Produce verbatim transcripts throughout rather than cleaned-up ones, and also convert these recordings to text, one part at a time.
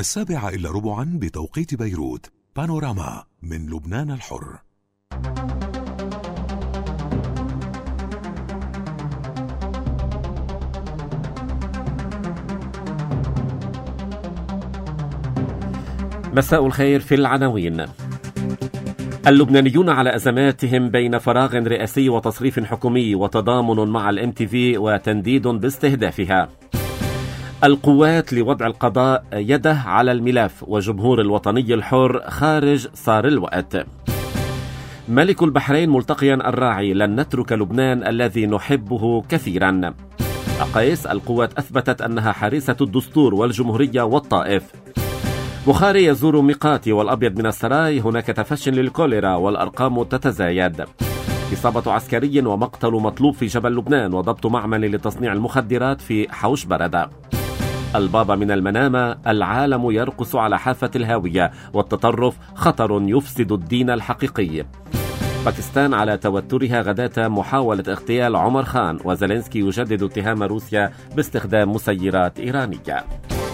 السابعة إلا ربعا بتوقيت بيروت. بانوراما من لبنان الحر. مساء الخير. في العناوين: اللبنانيون على أزماتهم بين فراغ رئاسي وتصريف حكومي وتضامن مع الام تي في وتنديد باستهدافها. القوات لوضع القضاء يده على الملف وجمهور الوطني الحر خارج صار الوقت. ملك البحرين ملتقيا الراعي: لن نترك لبنان الذي نحبه كثيرا. أقيس: القوات أثبتت أنها حارسة الدستور والجمهورية والطائف. بخاري يزور ميقاتي والأبيض من السراي: هناك تفشي للكوليرا والأرقام تتزايد. إصابة عسكري ومقتل مطلوب في جبل لبنان وضبط معمل لتصنيع المخدرات في حوش بردة. البابا من المنامة: العالم يرقص على حافة الهاوية والتطرف خطر يفسد الدين الحقيقي. باكستان على توترها غداة محاولة اغتيال عمر خان، وزيلينسكي يجدد اتهام روسيا باستخدام مسيرات إيرانية.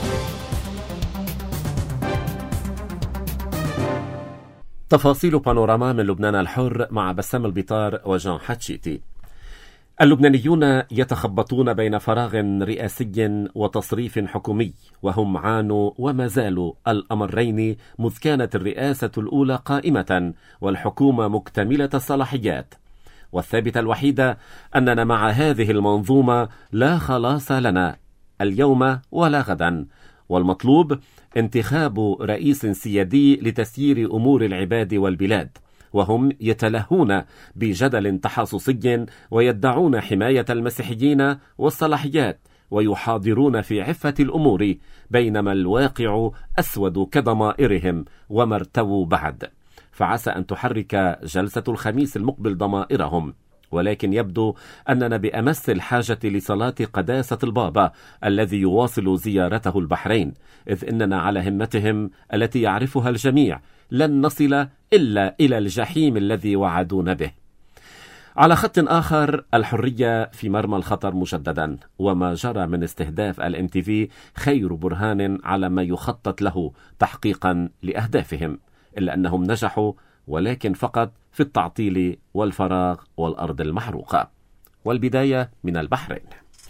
تفاصيل بانوراما من لبنان الحر مع بسام البطار وجان حتشيتي. اللبنانيون يتخبطون بين فراغ رئاسي وتصريف حكومي، وهم عانوا وما زالوا الأمرين مذ كانت الرئاسة الأولى قائمة والحكومة مكتملة الصلاحيات. والثابتة الوحيدة أننا مع هذه المنظومة لا خلاص لنا اليوم ولا غدا، والمطلوب انتخاب رئيس سيادي لتسيير أمور العباد والبلاد، وهم يتلهون بجدل تحاصصي ويدعون حماية المسيحيين والصلاحيات ويحاضرون في عفة الأمور، بينما الواقع أسود كضمائرهم وما ارتووا بعد. فعسى أن تحرك جلسة الخميس المقبل ضمائرهم، ولكن يبدو أننا بأمس الحاجة لصلاة قداسة البابا الذي يواصل زيارته البحرين، إذ إننا على همتهم التي يعرفها الجميع لن نصل إلا إلى الجحيم الذي وعدون به. على خط آخر، الحرية في مرمى الخطر مجددا، وما جرى من استهداف الام تي في خير برهان على ما يخطط له تحقيقا لأهدافهم، إلا أنهم نجحوا ولكن فقط في التعطيل والفراغ والأرض المحروقة. والبداية من البحرين.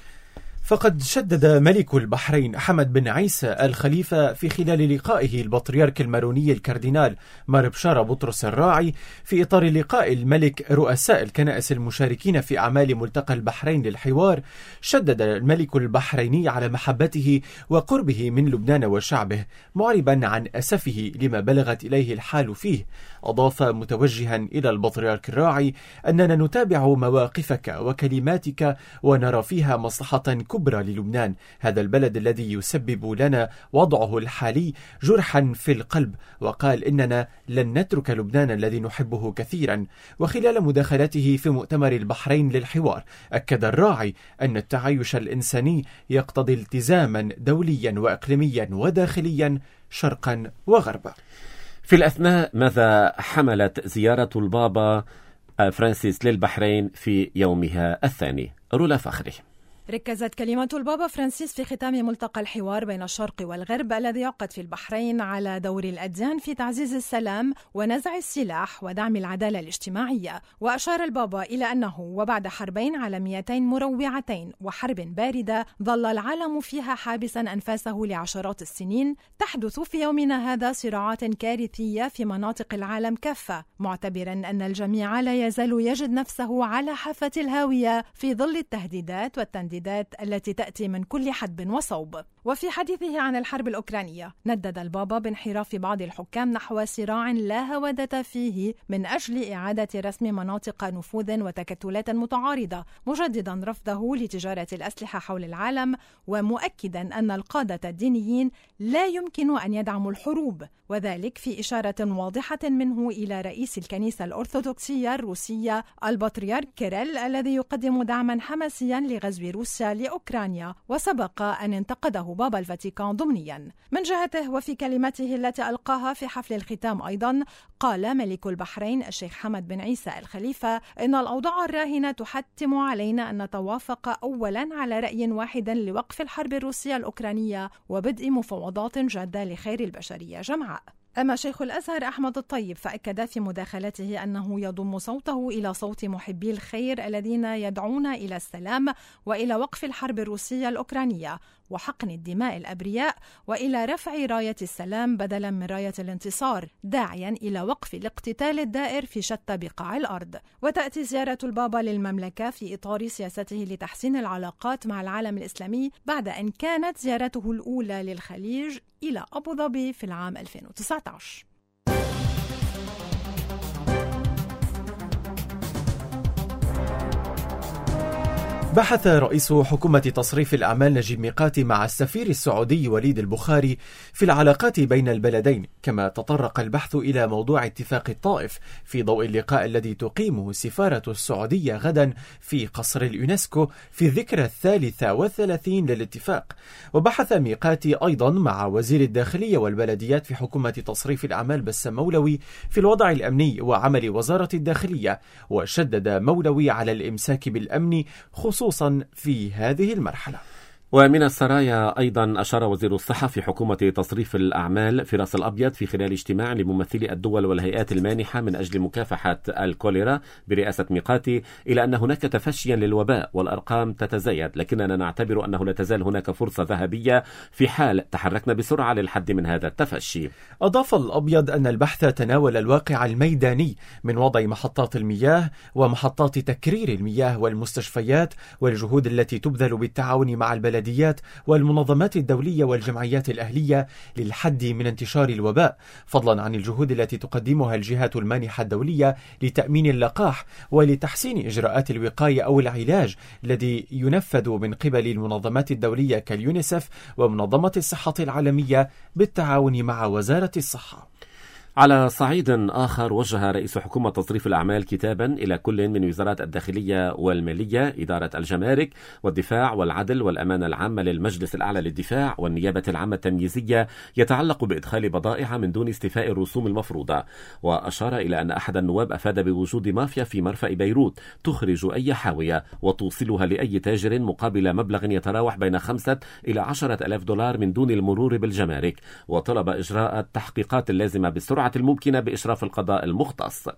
فقد شدد ملك البحرين حمد بن عيسى الخليفة في خلال لقائه البطريرك الماروني الكاردينال مار بشارة بطرس الراعي في إطار لقاء الملك رؤساء الكنائس المشاركين في أعمال ملتقى البحرين للحوار، شدد الملك البحريني على محبته وقربه من لبنان وشعبه، معربا عن أسفه لما بلغت إليه الحال فيه. أضاف متوجها إلى البطريرك الراعي: أننا نتابع مواقفك وكلماتك ونرى فيها مصلحة كبرى للبنان، هذا البلد الذي يسبب لنا وضعه الحالي جرحا في القلب. وقال: إننا لن نترك لبنان الذي نحبه كثيرا. وخلال مداخلته في مؤتمر البحرين للحوار، أكد الراعي أن التعايش الإنساني يقتضي التزاما دوليا وإقليميا وداخليا شرقا وغربا. في الأثناء، ماذا حملت زيارة البابا فرانسيس للبحرين في يومها الثاني؟ رولا فخري. ركزت كلمة البابا فرانسيس في ختام ملتقى الحوار بين الشرق والغرب الذي يعقد في البحرين على دور الأديان في تعزيز السلام ونزع السلاح ودعم العدالة الاجتماعية. وأشار البابا إلى أنه وبعد حربين عالميتين مروعتين وحرب باردة ظل العالم فيها حابسا أنفاسه لعشرات السنين، تحدث في يومنا هذا صراعات كارثية في مناطق العالم كافة، معتبرا أن الجميع لا يزال يجد نفسه على حافة الهاوية في ظل التهديدات والتنديدات التي تأتي من كل حدب وصوب. وفي حديثه عن الحرب الأوكرانية، ندد البابا بانحراف بعض الحكام نحو صراع لا هودة فيه من أجل إعادة رسم مناطق نفوذ وتكتلات متعارضة، مجددا رفضه لتجارة الأسلحة حول العالم، ومؤكدا أن القادة الدينيين لا يمكن أن يدعموا الحروب، وذلك في إشارة واضحة منه إلى رئيس الكنيسة الأرثوذكسية الروسية البطريرك كيريل الذي يقدم دعما حماسيا لغزو روسيا لأوكرانيا. وسبق أن انتقده قاله بابا الفاتيكان ضمنيا. من جهته وفي كلمته التي ألقاها في حفل الختام أيضا، قال ملك البحرين الشيخ حمد بن عيسى الخليفة إن الأوضاع الراهنة تحتم علينا أن نتوافق أولا على رأي واحد لوقف الحرب الروسية الأوكرانية وبدء مفاوضات جادة لخير البشرية جمعاء. أما شيخ الأزهر أحمد الطيب فأكد في مداخلته أنه يضم صوته إلى صوت محبي الخير الذين يدعون إلى السلام وإلى وقف الحرب الروسية الأوكرانية وحقن الدماء الأبرياء وإلى رفع راية السلام بدلا من راية الانتصار، داعيا إلى وقف الاقتتال الدائر في شتى بقاع الأرض. وتأتي زيارة البابا للمملكة في إطار سياسته لتحسين العلاقات مع العالم الإسلامي بعد أن كانت زيارته الأولى للخليج إلى أبو ظبي في العام ألفين وتسعة عشر. بحث رئيس حكومة تصريف الأعمال نجيب ميقاتي مع السفير السعودي وليد البخاري في العلاقات بين البلدين، كما تطرق البحث إلى موضوع اتفاق الطائف في ضوء اللقاء الذي تقيمه السفارة السعودية غدا في قصر اليونسكو في الذكرى الثالثة والثلاثين للاتفاق. وبحث ميقاتي أيضا مع وزير الداخلية والبلديات في حكومة تصريف الأعمال بسام مولوي في الوضع الأمني وعمل وزارة الداخلية، وشدد مولوي على الإمساك بالأمن خصوصا خصوصا في هذه المرحلة. ومن السرايا أيضا أشار وزير الصحة في حكومة تصريف الأعمال في رأس الأبيض في خلال اجتماع لممثلي الدول والهيئات المانحة من أجل مكافحة الكوليرا برئاسة ميقاتي إلى أن هناك تفشيا للوباء والأرقام تتزايد، لكننا نعتبر أنه لا تزال هناك فرصة ذهبية في حال تحركنا بسرعة للحد من هذا التفشي. أضاف الأبيض أن البحث تناول الواقع الميداني من وضع محطات المياه ومحطات تكرير المياه والمستشفيات والجهود التي تبذل بالتعاون مع البلد والمنظمات الدولية والجمعيات الأهلية للحد من انتشار الوباء، فضلا عن الجهود التي تقدمها الجهات المانحة الدولية لتأمين اللقاح ولتحسين إجراءات الوقاية أو العلاج الذي ينفذ من قبل المنظمات الدولية كاليونيسف ومنظمة الصحة العالمية بالتعاون مع وزارة الصحة. على صعيد آخر، وجه رئيس حكومة تصريف الأعمال كتابا إلى كل من وزارات الداخلية والمالية، إدارة الجمارك والدفاع والعدل والأمانة العامة للمجلس الأعلى للدفاع والنيابة العامة التمييزية يتعلق بإدخال بضائع من دون استيفاء الرسوم المفروضة. وأشار إلى أن أحد النواب أفاد بوجود مافيا في مرفأ بيروت تخرج أي حاوية وتوصلها لأي تاجر مقابل مبلغ يتراوح بين خمسة إلى عشرة ألاف دولار من دون المرور بالجمارك، وطلب إجراء التحقيقات اللازمة بالسرعة الممكنة بإشراف القضاء المختص.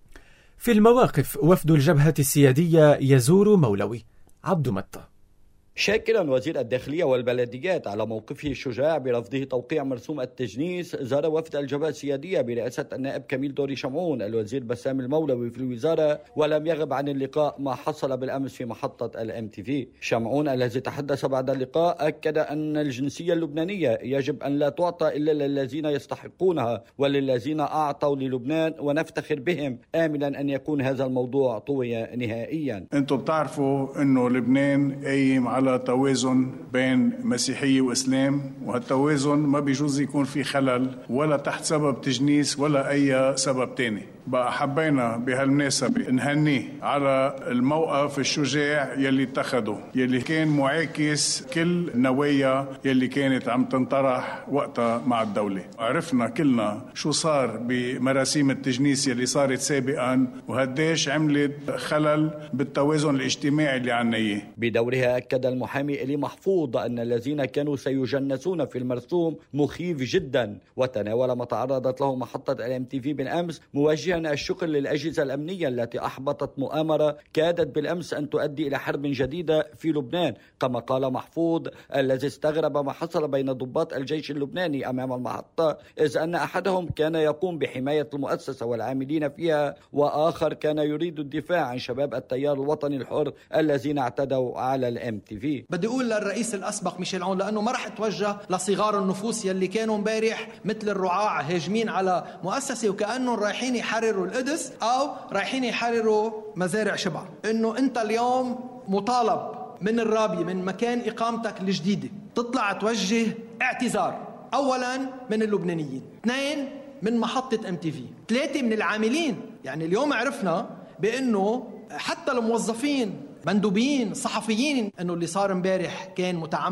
في المواقف، وفد الجبهة السيادية يزور مولوي. عبد متى. شاكرا وزير الداخلية والبلديات على موقفه الشجاع برفضه توقيع مرسوم التجنيس، زار وفد الجبهة السيادية برئاسة النائب كميل دوري شمعون الوزير بسام المولوي في الوزارة، ولم يغب عن اللقاء ما حصل بالأمس في محطة الام تي في. شمعون الذي تحدث بعد اللقاء أكد أن الجنسية اللبنانية يجب أن لا تعطى إلا للذين يستحقونها وللذين أعطوا للبنان ونفتخر بهم، آملا أن يكون هذا الموضوع طوي نهائيا. أنتم بتعرفوا أنه لبنان قايم على على توازن بين مسيحية وإسلام، وهالتوازن ما بيجوز يكون في خلل ولا تحت سبب تجنيس ولا أي سبب تاني. بقى حبينا بهالمناسبة نهنيه على الموقف الشجاع يلي اتخذه، يلي كان معاكس كل نوايا يلي كانت عم تنطرح وقتها مع الدولة. عرفنا كلنا شو صار بمراسيم التجنيس يلي صارت سابقا وهديش عملت خلل بالتوازن الاجتماعي اللي عنا اياه. بدورها أكد المحامي إلي محفوظ أن الذين كانوا سيجنسون في المرسوم مخيف جدا، وتناول ما تعرضت له محطة الام تي في بالأمس، موجها الشكر للأجهزة الأمنية التي أحبطت مؤامرة كادت بالأمس أن تؤدي إلى حرب جديدة في لبنان. كما قال محفوظ الذي استغرب ما حصل بين ضباط الجيش اللبناني أمام المحطة، إذ أن أحدهم كان يقوم بحماية المؤسسة والعاملين فيها، وآخر كان يريد الدفاع عن شباب التيار الوطني الحر الذين اعتدوا على الام تي في. بدي أقول للرئيس الأسبق ميشيل عون، لأنه ما رح اتوجه لصغار النفوس يلي كانوا مبارح مثل الرعاع هاجمين على مؤسسة وكأنهم رايحين يحرروا القدس أو رايحين يحرروا مزارع شبع، إنه أنت اليوم مطالب من الرابية من مكان إقامتك الجديدة تطلع توجه اعتذار، أولا من اللبنانيين، اثنين من محطة ام تي في، ثلاثة من العاملين. يعني اليوم عرفنا بأنه حتى الموظفين مندوبين صحفيين أنه اللي صار امبارح كان متعمد،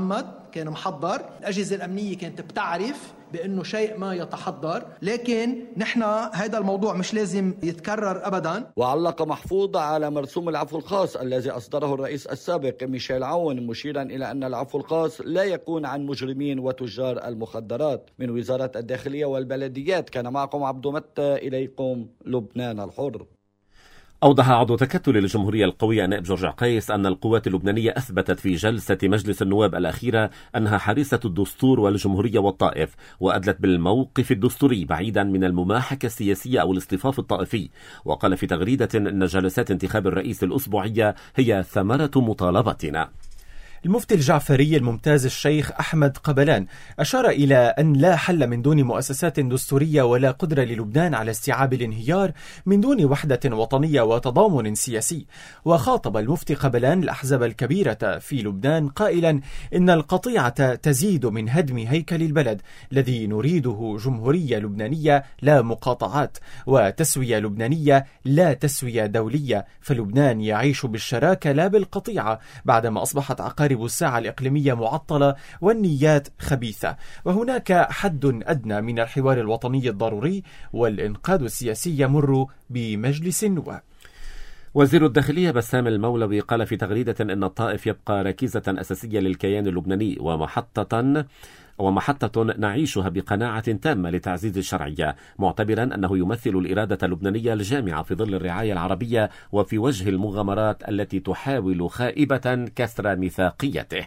كان محضر، الأجهزة الأمنية كانت بتعرف بأنه شيء ما يتحضر، لكن نحن هذا الموضوع مش لازم يتكرر أبدا. وعلق محفوظ على مرسوم العفو الخاص الذي أصدره الرئيس السابق ميشيل عون، مشيرا إلى أن العفو الخاص لا يكون عن مجرمين وتجار المخدرات. من وزارة الداخلية والبلديات كان معكم عبد متى، إليكم لبنان الحر. أوضح عضو تكتل الجمهورية القوية نائب جورج عقيس أن القوات اللبنانية أثبتت في جلسة مجلس النواب الأخيرة أنها حريصة الدستور والجمهورية والطائف، وأدلت بالموقف الدستوري بعيدا من المماحكة السياسية أو الاصطفاف الطائفي. وقال في تغريدة أن جلسات انتخاب الرئيس الأسبوعية هي ثمرة مطالبتنا. المفتي الجعفري الممتاز الشيخ أحمد قبلان أشار إلى أن لا حل من دون مؤسسات دستورية ولا قدرة للبنان على استيعاب الانهيار من دون وحدة وطنية وتضامن سياسي. وخاطب المفتي قبلان الأحزاب الكبيرة في لبنان قائلا إن القطيعة تزيد من هدم هيكل البلد الذي نريده جمهورية لبنانية لا مقاطعات، وتسوية لبنانية لا تسوية دولية، فلبنان يعيش بالشراكة لا بالقطيعة بعدما أصبحت عقارب الساعة الإقليمية معطلة والنيات خبيثة، وهناك حد أدنى من الحوار الوطني الضروري، والإنقاذ السياسي يمر بمجلس النواب. وزير الداخلية بسام المولوي قال في تغريدة أن الطائف يبقى ركيزة أساسية للكيان اللبناني ومحطة ومحطة نعيشها بقناعة تامة لتعزيز الشرعية، معتبرا أنه يمثل الإرادة اللبنانية الجامعة في ظل الرعاية العربية وفي وجه المغامرات التي تحاول خائبة كسر ميثاقيته.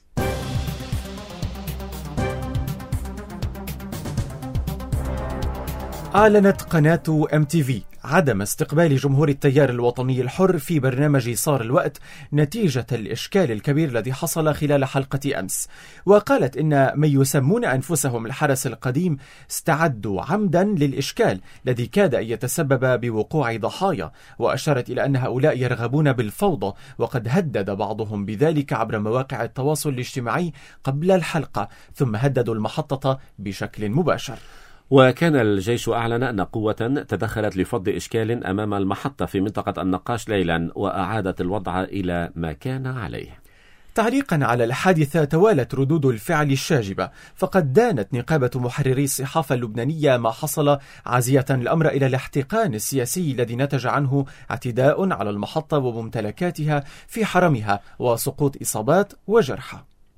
أعلنت قناة إم تي في عدم استقبال جمهور التيار الوطني الحر في برنامج صار الوقت نتيجة الإشكال الكبير الذي حصل خلال حلقة أمس. وقالت إن من يسمون أنفسهم الحرس القديم استعدوا عمدا للإشكال الذي كاد أن يتسبب بوقوع ضحايا، وأشارت إلى أن هؤلاء يرغبون بالفوضى، وقد هدد بعضهم بذلك عبر مواقع التواصل الاجتماعي قبل الحلقة، ثم هددوا المحطة بشكل مباشر. وكان الجيش أعلن أن قوة تدخلت لفض إشكال أمام المحطة في منطقة النقاش ليلا، وأعادت الوضع إلى ما كان عليه. تعليقا على الحادثة توالت ردود الفعل الشاجبة، فقد دانت نقابة محرري الصحافة اللبنانية ما حصل، عازية الأمر إلى الاحتقان السياسي الذي نتج عنه اعتداء على المحطة وممتلكاتها في حرمها وسقوط إصابات وجرحى.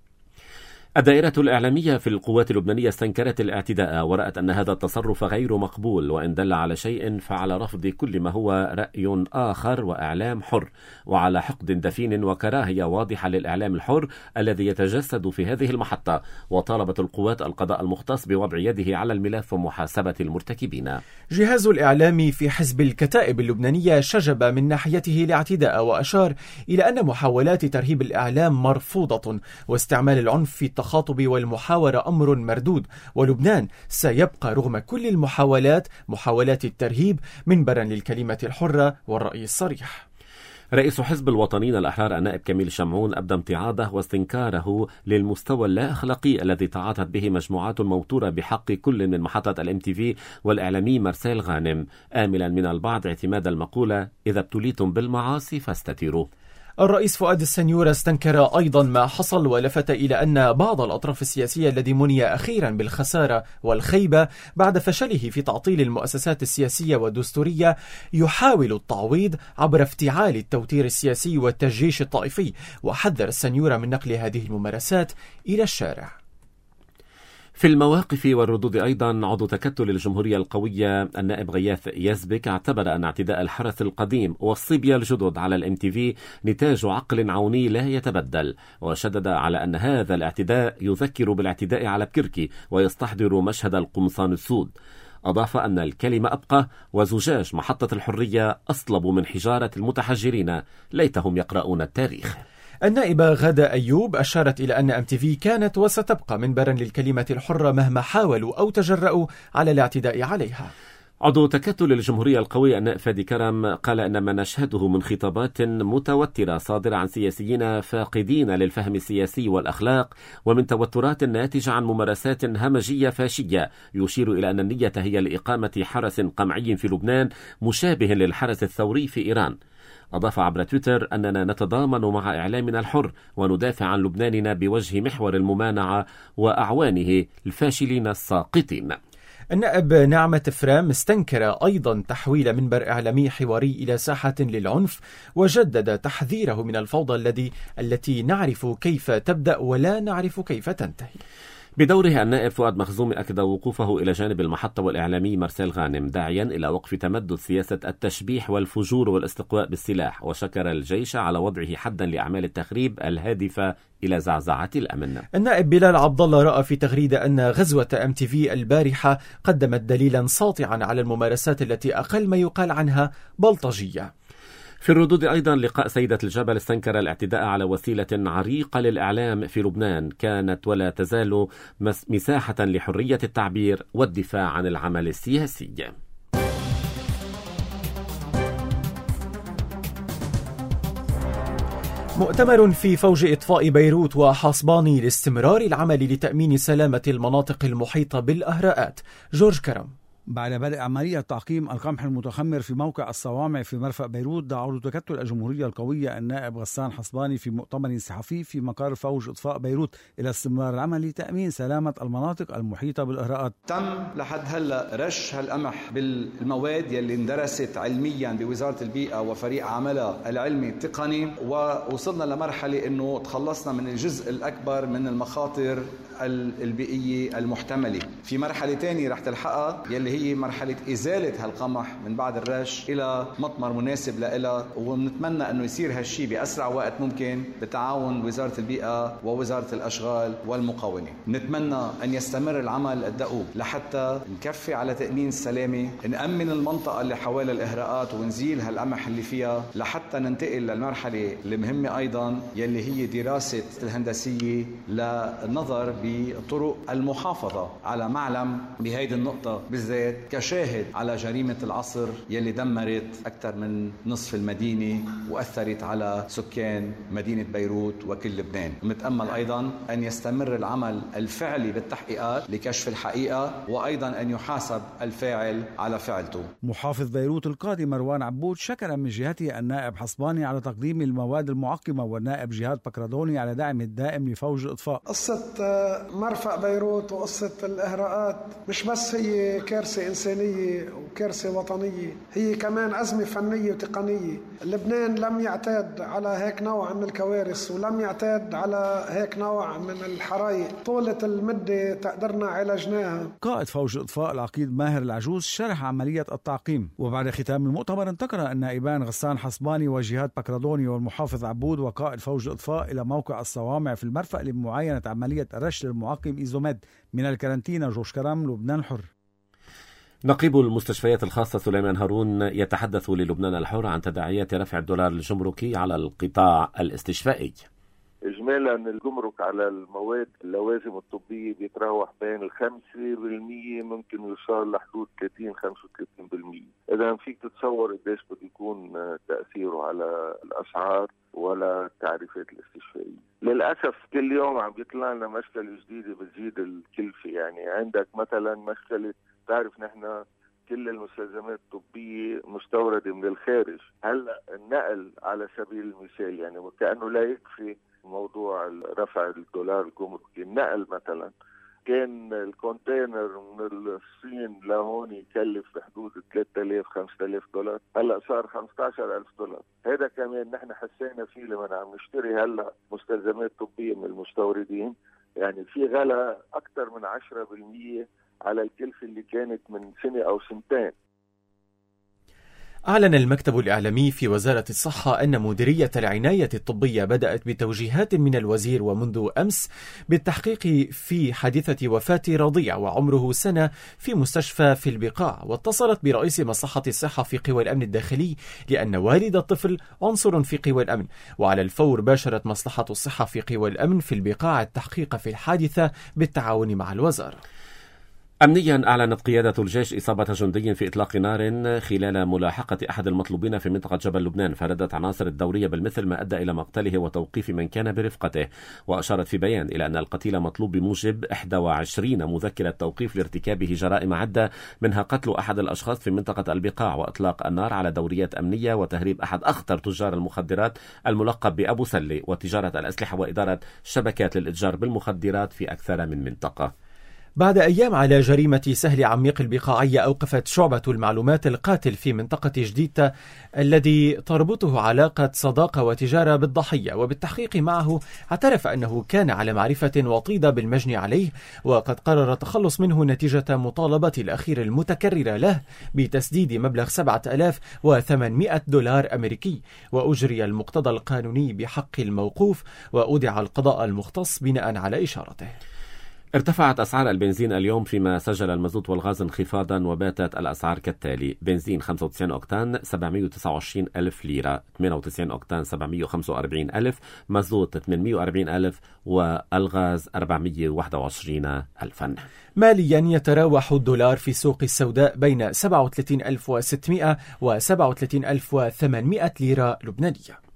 الدائرة الإعلامية في القوات اللبنانية استنكرت الاعتداء، ورأت أن هذا التصرف غير مقبول، وإن دل على شيء فعلى رفض كل ما هو رأي آخر وإعلام حر، وعلى حقد دفين وكراهية واضحة للإعلام الحر الذي يتجسد في هذه المحطة. وطالبت القوات القضاء المختص بوضع يده على الملف ومحاسبة المرتكبين. جهاز الإعلام في حزب الكتائب اللبنانية شجب من ناحيته الاعتداء، وأشار إلى أن محاولات ترهيب الإعلام مرفوضة، واستعمال العنف في التخاطب والمحاورة أمر مردود، ولبنان سيبقى رغم كل المحاولات محاولات الترهيب منبرا للكلمة الحرة والرأي الصريح. رئيس حزب الوطنيين الأحرار النائب كميل شمعون أبدى امتعاضه واستنكاره للمستوى اللا أخلاقي الذي تعاطت به مجموعات موتورة بحق كل من محطة الام تي في والإعلامي مرسيل غانم، آملا من البعض اعتماد المقولة إذا ابتليتم بالمعاصي فاستتروا. الرئيس فؤاد السنيورة استنكر أيضا ما حصل، ولفت إلى أن بعض الأطراف السياسية الذي مني أخيرا بالخسارة والخيبة بعد فشله في تعطيل المؤسسات السياسية والدستورية يحاول التعويض عبر افتعال التوتير السياسي والتجيش الطائفي، وحذر السنيورة من نقل هذه الممارسات إلى الشارع. في المواقف والردود أيضا، عضو تكتل الجمهورية القوية النائب غياث يزبك اعتبر أن اعتداء الحرس القديم والصبية الجدد على الام تي في نتاج عقل عوني لا يتبدل، وشدد على أن هذا الاعتداء يذكر بالاعتداء على بكركي ويستحضر مشهد القمصان السود. أضاف أن الكلمة أبقى وزجاج محطة الحرية أصلب من حجارة المتحجرين، ليتهم يقرؤون التاريخ. النائبة غادة أيوب أشارت إلى أن إم تي في كانت وستبقى منبرا للكلمة الحرة مهما حاولوا أو تجرؤوا على الاعتداء عليها. عضو تكتل الجمهورية القوية النائب فادي كرم قال أن ما نشهده من خطابات متوترة صادرة عن سياسيين فاقدين للفهم السياسي والأخلاق، ومن توترات ناتجة عن ممارسات همجية فاشية، يشير إلى أن النية هي لإقامة حرس قمعي في لبنان مشابه للحرس الثوري في إيران. أضاف عبر تويتر أننا نتضامن مع إعلامنا الحر وندافع عن لبناننا بوجه محور الممانعة وأعوانه الفاشلين الساقطين. النائب نعمة فرام استنكر أيضا تحويل منبر إعلامي حواري إلى ساحة للعنف، وجدد تحذيره من الفوضى الذي التي نعرف كيف تبدأ ولا نعرف كيف تنتهي. بدوره النائب فؤاد مخزومي أكد وقوفه إلى جانب المحطة والإعلامي مرسيل غانم، داعيا إلى وقف تمدد سياسة التشبيح والفجور والاستقواء بالسلاح، وشكر الجيش على وضعه حدا لأعمال التخريب الهادفة إلى زعزعة الأمن. النائب بلال عبد الله رأى في تغريدة أن غزوة أم تي في البارحة قدمت دليلا ساطعا على الممارسات التي أقل ما يقال عنها بلطجية. في الردود أيضا لقاء سيدة الجبل استنكر الاعتداء على وسيلة عريقة للإعلام في لبنان كانت ولا تزال مساحة لحرية التعبير والدفاع عن العمل السياسي. مؤتمر في فوج إطفاء بيروت وحصباني لاستمرار العمل لتأمين سلامة المناطق المحيطة بالأهراءات. جورج كرم. بعد بدء عملية تعقيم القمح المتخمر في موقع الصوامع في مرفأ بيروت، دعوا تكتل الجمهورية القوية النائب غسان حصباني في مؤتمر صحفي في مقر فوج إطفاء بيروت إلى استمرار العمل لتأمين سلامة المناطق المحيطة بالإهراءات. تم لحد هلا رش هالقمح بالمواد يلي اندرست علميا بوزارة البيئة وفريق عملها العلمي التقني، ووصلنا لمرحلة انه تخلصنا من الجزء الأكبر من المخاطر البيئية المحتملة. في مرحلة تانية رح تلحقها يلي هي مرحلة إزالة هالقمح من بعد الرش إلى مطمر مناسب لها، ونتمنى أنه يصير هالشي بأسرع وقت ممكن بتعاون وزارة البيئة ووزارة الأشغال والمقاولة. نتمنى أن يستمر العمل الدؤوب لحتى نكفي على تأمين السلامة، نأمن المنطقة اللي حوالي الإهراءات ونزيل هالقمح اللي فيها، لحتى ننتقل للمرحلة المهمة أيضا يلي هي دراسة الهندسية للنظر بطرق المحافظة على معلم بهيدي النقطة بالذات كشاهد على جريمة العصر يلي دمرت أكثر من نصف المدينة وأثرت على سكان مدينة بيروت وكل لبنان. نتأمل أيضا أن يستمر العمل الفعلي بالتحقيقات لكشف الحقيقة، وأيضا أن يحاسب الفاعل على فعلته. محافظ بيروت القاضي مروان عبود شكر من جهته النائب حصباني على تقديم المواد المعقمة، والنائب جهاد بكردوني على دعم الدائم لفوج إطفاء. قصة مرفأ بيروت وقصة الإهراءات مش بس هي كارثة إنسانية وكارثة وطنية، هي كمان أزمة فنية وتقنية. لبنان لم يعتاد على هيك نوع من الكوارث ولم يعتاد على هيك نوع من الحرائق طولة المدة تقدرنا عالجناها. قائد فوج إطفاء العقيد ماهر العجوز شرح عملية التعقيم، وبعد ختام المؤتمر انتقل النائبان غسان حصباني وجهاد بكردوني والمحافظ عبود وقائد فوج إطفاء إلى موقع الصوامع في المرفأ لمعاينة عملية الرش للمعقم إيزوميد. من الكارنتينا جورج كرم، لبنان الحر. نقيب المستشفيات الخاصة سليمان هارون يتحدث للبنان الحر عن تداعيات رفع الدولار الجمركي على القطاع الاستشفائي. إجمالا الجمرك على المواد اللوازم الطبية بيتراوح بين الخمسة بالمية ممكن يوصل لحدود ثلاثين خمسة وثلاثين بالمية. إذا فيك تتصور قديش بده يكون تأثيره على الأسعار ولا التعريفات الاستشفائية. للأسف كل يوم عم بيطلع لنا مشكلة جديدة بتزيد الكلفة. يعني عندك مثلا مشكلة، تعرف نحن كل المستلزمات الطبية مستوردة من الخارج. هلأ النقل على سبيل المثال، يعني وكأنه لا يكفي موضوع رفع الدولار الجمركي. النقل مثلا كان الكونتينر من الصين لهون يكلف بحدود ثلاثة آلاف خمسة آلاف دولار، هلا صار خمسة عشر ألف دولار. هذا كمان نحن حسينا فيه لما عم نشتري هلا مستلزمات طبية من المستوردين. يعني في غلا أكثر من عشرة بالمية على الكلفة اللي كانت من سنة أو سنتين. أعلن المكتب الإعلامي في وزارة الصحة أن مديرية العناية الطبية بدأت بتوجيهات من الوزير ومنذ أمس بالتحقيق في حادثة وفاة رضيع وعمره سنة في مستشفى في البقاع، واتصلت برئيس مصلحة الصحة في قوى الأمن الداخلي لأن والد الطفل عنصر في قوى الأمن. وعلى الفور باشرت مصلحة الصحة في قوى الأمن في البقاع التحقيق في الحادثة بالتعاون مع الوزارة. أمنيا أعلنت قيادة الجيش إصابة جندي في إطلاق نار خلال ملاحقة أحد المطلوبين في منطقة جبل لبنان، فردت عناصر الدورية بالمثل ما أدى إلى مقتله وتوقيف من كان برفقته. وأشارت في بيان إلى أن القتيل مطلوب بموجب إحدى وعشرين مذكرة توقيف لارتكابه جرائم عدة، منها قتل أحد الأشخاص في منطقة البقاع وإطلاق النار على دوريات أمنية وتهريب أحد أخطر تجار المخدرات الملقب بأبو سلة وتجارة الأسلحة وإدارة شبكات للإتجار بالمخدرات في أكثر من منطقة. بعد أيام على جريمة سهل عميق البقاعية، أوقفت شعبة المعلومات القاتل في منطقة جديدة الذي تربطه علاقة صداقة وتجارة بالضحية، وبالتحقيق معه اعترف أنه كان على معرفة وطيدة بالمجني عليه، وقد قرر التخلص منه نتيجة مطالبة الأخير المتكررة له بتسديد مبلغ سبعة آلاف وثمانمائة دولار أمريكي. وأجري المقتضى القانوني بحق الموقوف وأودع القضاء المختص بناء على إشارته. ارتفعت أسعار البنزين اليوم، فيما سجل المازوت والغاز انخفاضا، وباتت الأسعار كالتالي: بنزين خمسة وتسعين أوكتان سبعمائة وتسعة وعشرين ألف ليرة، ثمانية وتسعين أوكتان سبعمائة وخمسة وأربعين ألف، مازوت ثمانمائة وأربعين ألف، والغاز أربعمائة وواحد وعشرين ألفا. ماليا يتراوح الدولار في سوق السوداء بين سبعة وثلاثين ألف وستمائة و سبعة وثلاثين ألف وثمانمائة ليرة لبنانية.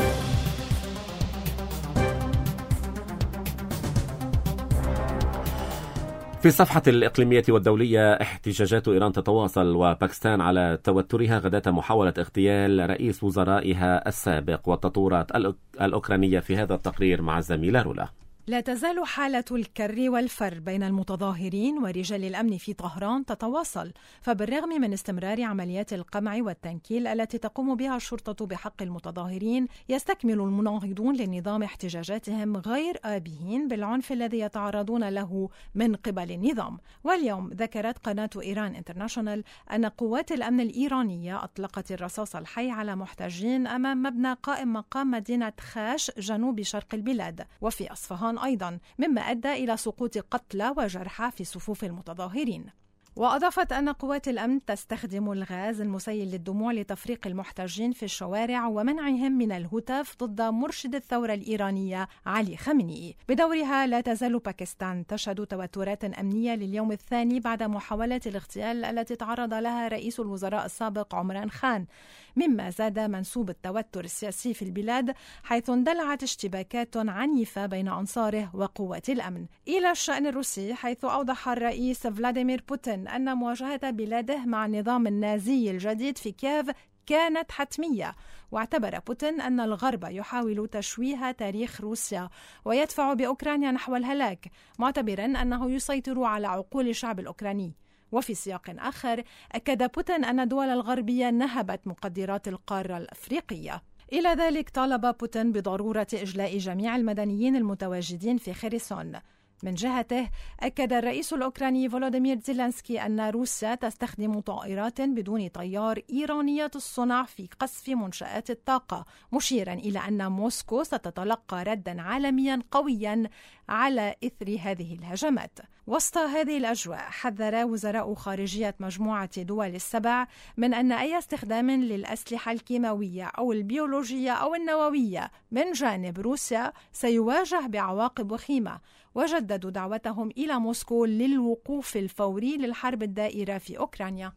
في الصفحة الإقليمية والدولية، احتجاجات إيران تتواصل، وباكستان على توترها غداة محاولة اغتيال رئيس وزرائها السابق، والتطورات الأوكرانية في هذا التقرير مع الزميلة رولا. لا تزال حالة الكر والفر بين المتظاهرين ورجال الأمن في طهران تتواصل، فبالرغم من استمرار عمليات القمع والتنكيل التي تقوم بها الشرطة بحق المتظاهرين، يستكمل المناهضون للنظام احتجاجاتهم غير آبهين بالعنف الذي يتعرضون له من قبل النظام. واليوم ذكرت قناة إيران انترناشونال أن قوات الأمن الإيرانية أطلقت الرصاص الحي على محتجين أمام مبنى قائم مقام مدينة خاش جنوب شرق البلاد وفي أصفهان أيضا، مما أدى إلى سقوط قتلى وجرحى في صفوف المتظاهرين. وأضافت أن قوات الأمن تستخدم الغاز المسيل للدموع لتفريق المحتجين في الشوارع ومنعهم من الهتاف ضد مرشد الثورة الإيرانية علي خامنئي. بدورها لا تزال باكستان تشهد توترات أمنية لليوم الثاني بعد محاولة الاغتيال التي تعرض لها رئيس الوزراء السابق عمران خان، مما زاد منسوب التوتر السياسي في البلاد، حيث اندلعت اشتباكات عنيفة بين أنصاره وقوات الأمن. إلى الشأن الروسي، حيث أوضح الرئيس فلاديمير بوتين أن مواجهة بلاده مع النظام النازي الجديد في كييف كانت حتمية، واعتبر بوتين أن الغرب يحاول تشويه تاريخ روسيا ويدفع بأوكرانيا نحو الهلاك، معتبرا أنه يسيطر على عقول الشعب الأوكراني. وفي سياق آخر، أكد بوتين أن الدول الغربية نهبت مقدرات القارة الأفريقية. إلى ذلك طالب بوتين بضرورة إجلاء جميع المدنيين المتواجدين في خيرسون. من جهته، أكد الرئيس الأوكراني فولوديمير زيلينسكي أن روسيا تستخدم طائرات بدون طيار إيرانية الصنع في قصف منشآت الطاقة، مشيرا إلى أن موسكو ستتلقى ردا عالميا قويا على إثر هذه الهجمات. وسط هذه الأجواء، حذر وزراء خارجية مجموعة دول السبع من أن أي استخدام للأسلحة الكيماوية أو البيولوجية أو النووية من جانب روسيا سيواجه بعواقب وخيمة، وجددوا دعوتهم إلى موسكو للوقوف الفوري للحرب الدائرة في أوكرانيا.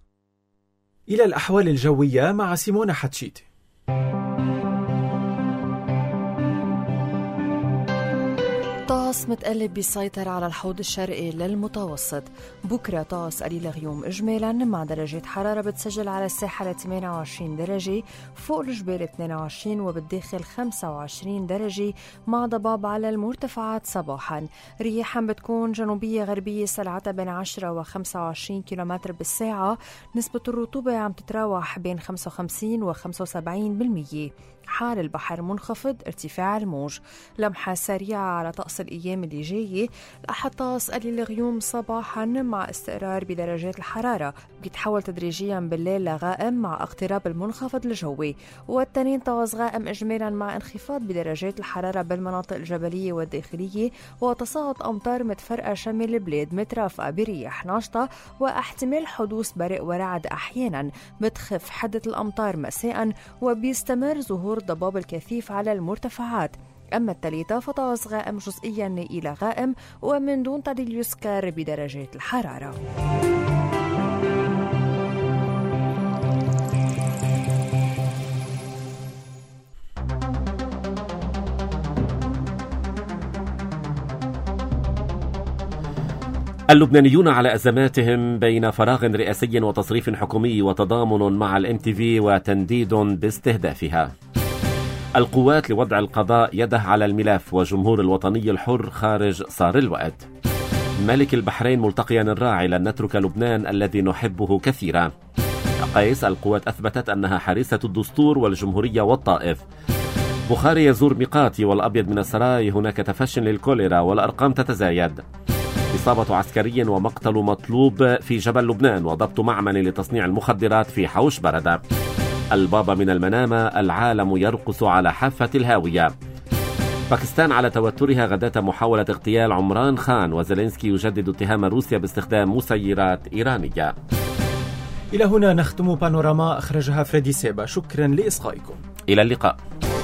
إلى الأحوال الجوية مع سيمونة حتشيتي. طقس متقلب بيسيطر على الحوض الشرقي للمتوسط. بكرة طقس قليل غيوم إجمالا، مع درجات حرارة بتسجل على الساحل ثمانية وعشرين درجة، فوق الجبال اثنين وعشرين، وبالداخل خمسة وعشرين درجة، مع ضباب على المرتفعات صباحا. رياحا بتكون جنوبية غربية سرعتها بين عشرة وخمسة وعشرين كيلومتر بالساعة. نسبة الرطوبة عم تتراوح بين خمسة وخمسين وخمسة وسبعين بالمية. حال البحر منخفض، ارتفاع الموج. لمحة سريعة على طقس الأيام اللي جاية. الأحد طقس قليل غيوم صباحا مع استقرار بدرجات الحرارة، بيتحول تدريجيا بالليل لغائم مع اقتراب المنخفض الجوي. والتنين طقس غائم إجمالا مع انخفاض بدرجات الحرارة بالمناطق الجبلية والداخلية، وتساقط أمطار متفرقة شمال البلاد مترافقة برياح ناشطة واحتمال حدوث برق ورعد أحيانا. بتخف حدة الأمطار مساء، وبيستمر ظهور ضباب الكثيف على المرتفعات. أما الثالثة فطقس غائم جزئيا إلى غائم ومن دون تعديل يذكر بدرجات الحرارة. اللبنانيون على أزماتهم بين فراغ رئاسي وتصريف حكومي وتضامن مع الام تي في وتنديد باستهدافها. القوات لوضع القضاء يده على الملف وجمهور الوطني الحر خارج صار الوقت. ملك البحرين ملتقيا الراعي لن نترك لبنان الذي نحبه كثيرا. قيس القوات أثبتت أنها حارسة الدستور والجمهورية والطائف. بخاري يزور ميقاتي والأبيض من السراي هناك تفشٍ للكوليرا والأرقام تتزايد. إصابة عسكري ومقتل مطلوب في جبل لبنان وضبط معمل لتصنيع المخدرات في حوش بردة. البابا من المنامة العالم يرقص على حافة الهاوية. باكستان على توترها غداة محاولة اغتيال عمران خان وزيلينسكي يجدد اتهام روسيا باستخدام مسيرات إيرانية. إلى هنا نختم بانوراما أخرجها فريدي سيبا. شكرا لإصغائكم. إلى اللقاء.